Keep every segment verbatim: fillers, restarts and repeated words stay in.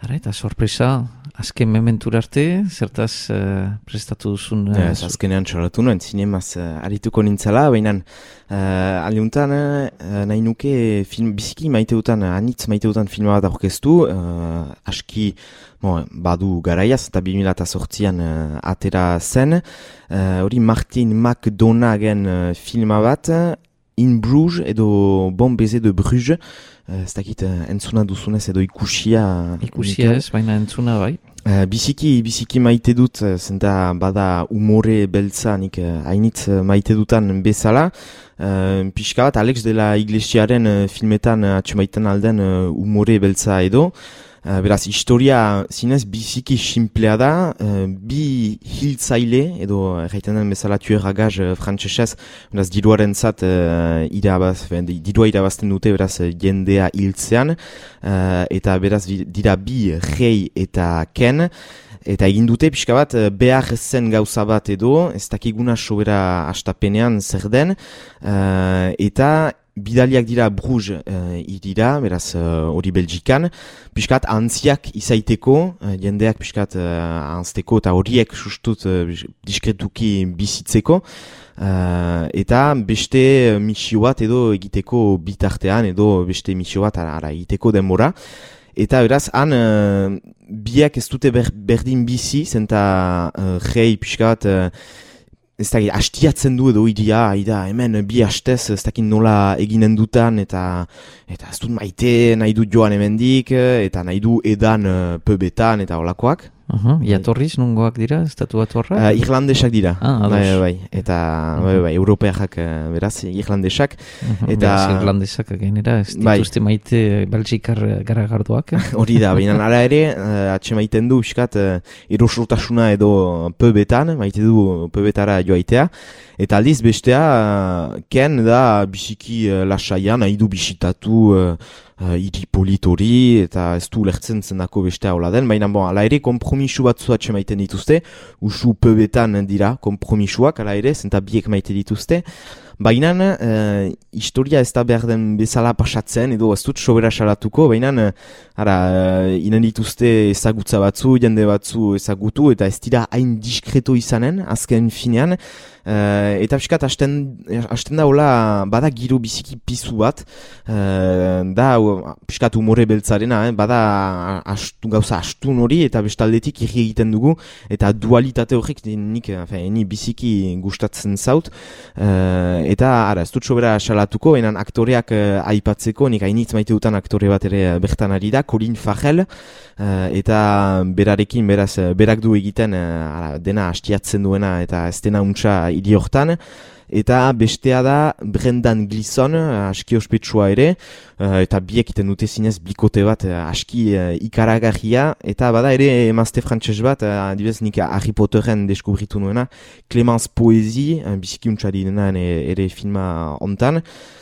Ara, eta sorpresa, azken mementura arte, zertaz uh, prestatu duzun... Uh, Ez, azkenean txoratu nuen, zinemaz uh, arituko nintzala, baina uh, aldiuntan uh, nahi nuke film, biziki maite dutan, uh, anitz maite dutan filma bat aurkeztu, uh, aski bon, badu garaiaz, eta bi mila zortzian uh, atera zen, hori uh, Martin McDonagh'en uh, filma bat, In Bruges edo Bon Baiser de Bruges, ez dakit entzuna duzunez edo ikusia... Ikusia ez, baina entzuna bai. Uh, biziki, biziki maite dut, zenta bada umore beltza, nik hainitz maite dutan bezala. Uh, pixka bat, Alex de la Iglesiaren uh, filmetan uh, atxemaiten alden uh, umore beltza edo. Uh, beraz, historia zinez biziki simplea da, uh, bi hiltzaile, edo erraiten den bezala tuer à gage uh, frantsesez, beraz, diruaren zat, uh, irabaz, dirua irabazten dute, beraz, jendea hiltzean, uh, eta beraz, dira bi rei eta ken, eta egin dute pixka bat behar zen gauza bat edo, ez dakiguna sobera astapenean zer den, uh, eta bidaliak dira Bruges uh, irira, beraz hori uh, Belgikan, piskat antziak izaiteko, uh, jendeak piskat uh, antzteko eta horiek sustut uh, diskretuki bizitzeko, uh, eta beste misio bat edo egiteko bitartean edo beste misio bat ara, ara egiteko denbora. Eta beraz, han uh, biak ez dute ber, berdin bizi, zenta uh, rei piskat... Uh, ez dakit, hastiatzen du edo idia, haida, hemen bi hastez, ez dakit nola eginen dutan, eta eta ez dut maite, nahi dut joan hemendik, eta nahi du edan uh, pöbetan, eta holakoak. Uh-huh. Iatorriz, nungoak dira, estatu batuarrak? Uh, Irlandesak dira, ah, bai, bai, eta uh-huh. bai, bai, europeak beraz, Irlandesak. Uh-huh. Eta beraz, Irlandesak gainera, ez dituzte bai. Maite Belgikar garagardoak. Hori da, baina ala ere, uh, atxe maiten du, biskat, uh, erosotasuna edo pöbetan, maite du pöbetara joaitea, eta aldiz bestea, uh, ken da biziki uh, lasaian, nahi du bisitatu, uh, Uh, iri politori eta ez du lertzen zendako bestea hola den, baina bon, ala ere kompromisu batzu atxe maiten dituzte, usu pöbetan dira kompromisuak, ala ere, zenta biek maite dituzte, baina uh, historia ez da behar den bezala pasatzen, edo ez dut sobera salatuko, baina uh, ara, uh, inen dituzte ezagutza batzu, jende batzu ezagutu, eta ez dira hain diskreto izanen, azken finean, Uh, eta piskat, hasten, hasten da hola, bada giro biziki pizu bat, uh, da piskat umore beltzarena, eh? Bada astu, gauza astun hori, eta bestaldetik irri egiten dugu, eta dualitate horrek nik, eni biziki gustatzen zaut, uh, eta ara, ez dut sobera salatuko, enan aktoreak uh, aipatzeko, nik hainitz maite dutan aktore bat ere bertan ari da, Colin Farrell, uh, eta berarekin, beraz, berak du egiten, uh, ara, dena hastiatzen duena, eta ez dena untsa hiri hortan, eta bestea da Brendan Gleeson, aski ospetsua ere, uh, eta biek iten dute zinez bikote bat uh, aski uh, ikaragarria, eta bada ere emazte frantses bat, uh, adibidez nik Harry Potteren deskubritu nuena, Clemence Poesie, uh, biziki untsa dena ere filma hontan,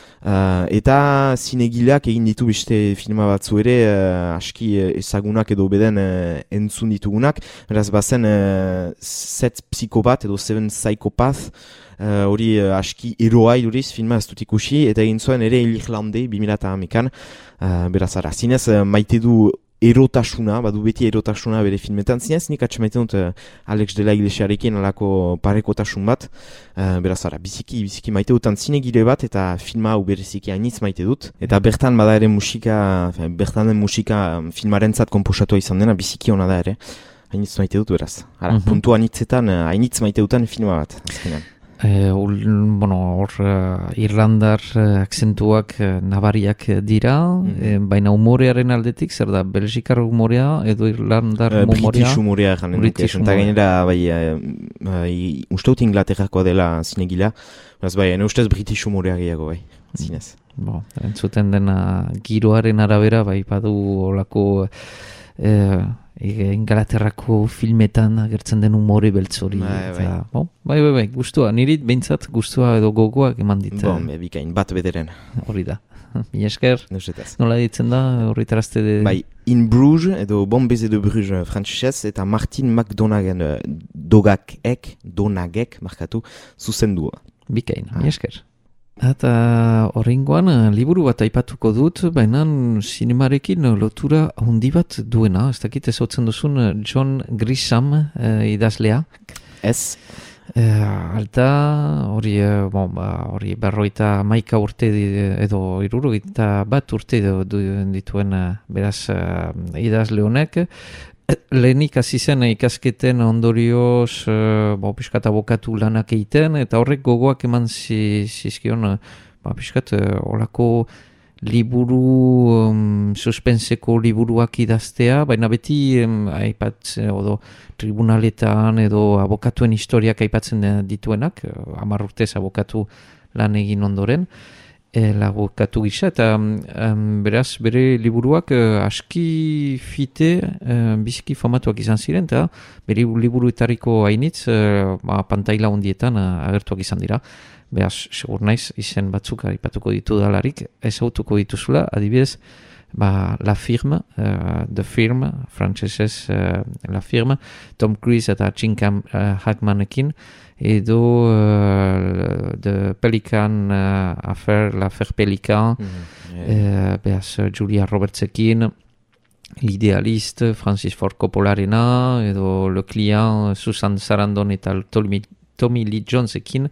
Uh, eta zinegileak egin ditu beste filma batzu ere uh, aski ezagunak edo beden uh, entzun ditugunak, beraz bazen uh, Set Psychopath edo Seven Psychopath, hori uh, uh, aski eroa iduriz filma ez dut ikusi, eta egin zuen ere Irlande bi mila hamakan, uh, beraz ara, zinez uh, maite du erotasuna, badu beti erotasuna bere filmetan, zinez nik atxemaiten dut uh, Alex de la Iglesiarekin alako parekotasun bat, uh, beraz ara, biziki, biziki maite dutan zinegile bat, eta filma hau bereziki hainitz maite dut, eta bertan bada ere musika, bertan den musika filmarentzat komposatua izan dena, biziki ona da ere, hainitz maite dut beraz. Ara, mm-hmm. Puntu hainitzetan, hainitz maite dutan filma bat, azkenean. Eh, ul, bueno, hor uh, Irlandar uh, akzentuak uh, nabariak dira, mm-hmm. eh, baina humorearen aldetik, zer da, Belgikar humorea edo Irlandar uh, humorea? British humorea janen duke, eta gainera, bai, uh, uh, uste dut Inglaterrakoa dela zinegila, beraz bai, ene ustez British humorea gehiago, bai, zinez. Bo, entzuten dena giroaren arabera, bai, badu olako... Eh, Ingalaterrako filmetan agertzen den umore beltzori. Bai, bai. Bon, bai, bai, bai, gustua, niri behintzat gustua edo gogoak eman dit. Bon, be, bikain, bat bederen. Hori da. Mi esker, nola ditzen da, hori tarazte de... Bai, In Bruges, edo Bon Baiser de Bruges frantsesez, eta Martin McDonagh'en dogak ek, donagek, markatu, zuzendua. Bikain, mi esker. Eta horrengoan liburu bat aipatuko dut, baina sinemarekin lotura handi bat duena. Ez dakit ezagutzen duzun John Grisham eh, idazlea. Ez. Eh, alta hori eh, bon, ba, hori berroita maika urte di- edo hirurogeita bat urte du- du- dituen eh, beraz eh, idazle honek. Lehenik hasi zen ikasketen ondorioz uh, ba, piskat abokatu lanak egiten, eta horrek gogoak eman zi- zizkion uh, ba, piskat uh, olako liburu, um, suspenseko liburuak idaztea, baina beti um, aipatzen, odo tribunaletan edo abokatuen historiak aipatzen uh, dituenak, uh, hamar urtez abokatu lan egin ondoren, abokatu gisa, eta um, beraz bere liburuak uh, aski fite, uh, biziki famatuak izan ziren, eta bere liburuetariko hainitz uh, ba, pantaila hondietan uh, agertuak izan dira. Beraz, segur naiz, izen batzuk aipatuko ditu dalarik, ezautuko dituzula, adibidez, ba, La Firme, uh, The Firm, frantsesez uh, La Firme, Tom Cruise eta Jim Cam, uh, Hackmanekin, edo uh, The Pelican uh, Affair, L'Affaire Pelican, mm-hmm. yeah. uh, beaz, Julia Robertsekin, L'Idealiste, Francis Ford Coppolarena, edo Le Client, Susan Sarandon eta Tommy, Tommy Lee Jonesekin,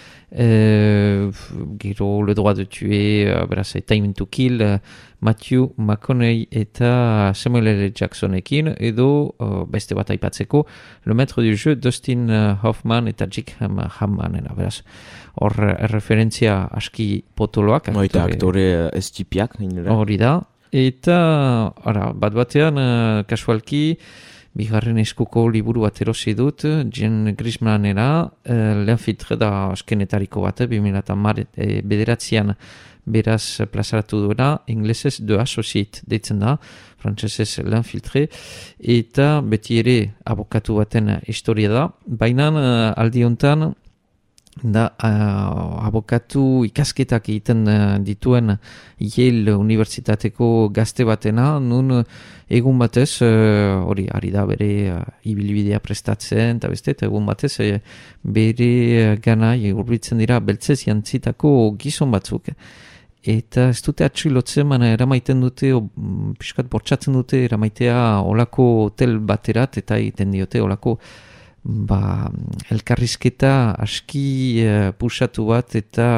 Uh, gero Le Droit de Tuer, uh, beraz, Time to Kill, uh, Matthew McConaughey eta Samuel L. Jacksonekin, edo uh, beste bat aipatzeko Le Maître du Jeu, Dustin uh, Hoffman eta Jake Hammanena, beraz, hor uh, referentzia aski potoloak. No, eta aktore ez tipiak. Hori da, eta ara, bat batean uh, kasualki bigarren eskuko liburu bat erosi dut, John Grishmanera, uh, L'Infiltré da askenetariko bat, bi mila hamar e, bederatzian beraz plazaratu duena, inglesez The Associate deitzen da, frantsesez L'Infiltré, eta beti ere abokatu baten historia da, baina uh, aldi hontan da uh, abokatu ikasketak egiten uh, dituen Yale Unibertsitateko gazte batena, nun egun batez, uh, hori ari da bere uh, ibilbidea prestatzen, eta beste, eta egun batez uh, bere uh, ganai urbitzen dira beltzez jantzitako gizon batzuk. Eta ez dute atxilotzen, baina eramaiten dute, o, piskat bortxatzen dute, eramaitea olako hotel baterat, eta egiten diote olako ba, elkarrizketa aski uh, pusatu bat eta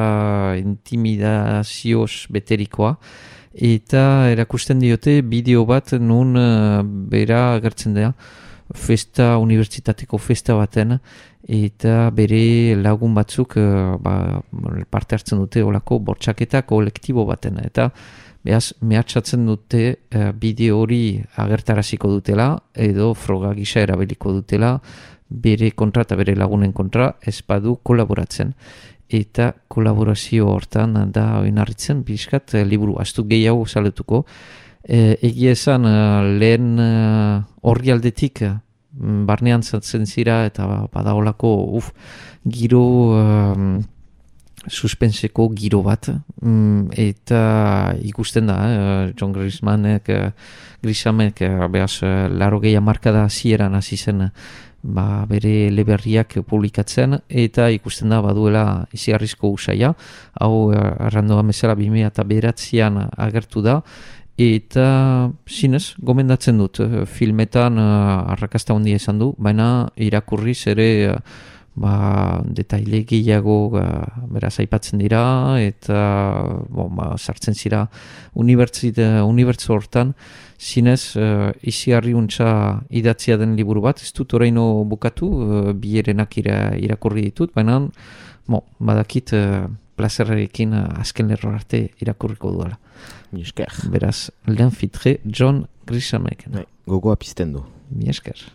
intimidazioz beterikoa, eta erakusten diote bideo bat nun uh, bera agertzen da festa, unibertsitateko festa baten, eta bere lagun batzuk uh, ba, parte hartzen dute olako bortxaketa kolektibo baten, eta behaz mehatxatzen dute uh, bideo hori agertaraziko dutela edo froga gisa erabiliko dutela bere kontra eta bere lagunen kontra ez badu kolaboratzen. Eta kolaborazio hortan da oinarritzen pixkat liburu astu gehiago zaletuko. E, egia esan lehen horri aldetik barnean zatzen zira eta badaolako uf, giro um, suspenseko giro bat, mm, eta ikusten da, eh, John Grishmanek, eh, Grishamek, eh, behaz, laro gehi hamarkada zieran hasi zen ba, bere leberriak publikatzen, eta ikusten da baduela izigarrizko usaia, hau arrandoa bezala bi mila bederatzian agertu da, eta zinez, gomendatzen dut, filmetan uh, arrakasta handia izan du, baina irakurriz ere uh, ba, detaile gehiago uh, beraz aipatzen dira, eta bon, ba, sartzen zira unibertso hortan, zinez, uh, izigarri untza idatzia den liburu bat, ez dut oraino bukatu, uh, bierenak ira, irakurri ditut, baina bon, badakit uh, plazerrekin uh, azken lerro arte irakurriko duela. Mi esker. Beraz, L'Infiltré, John Grishamek. Gogoa pizten du. Mi esker.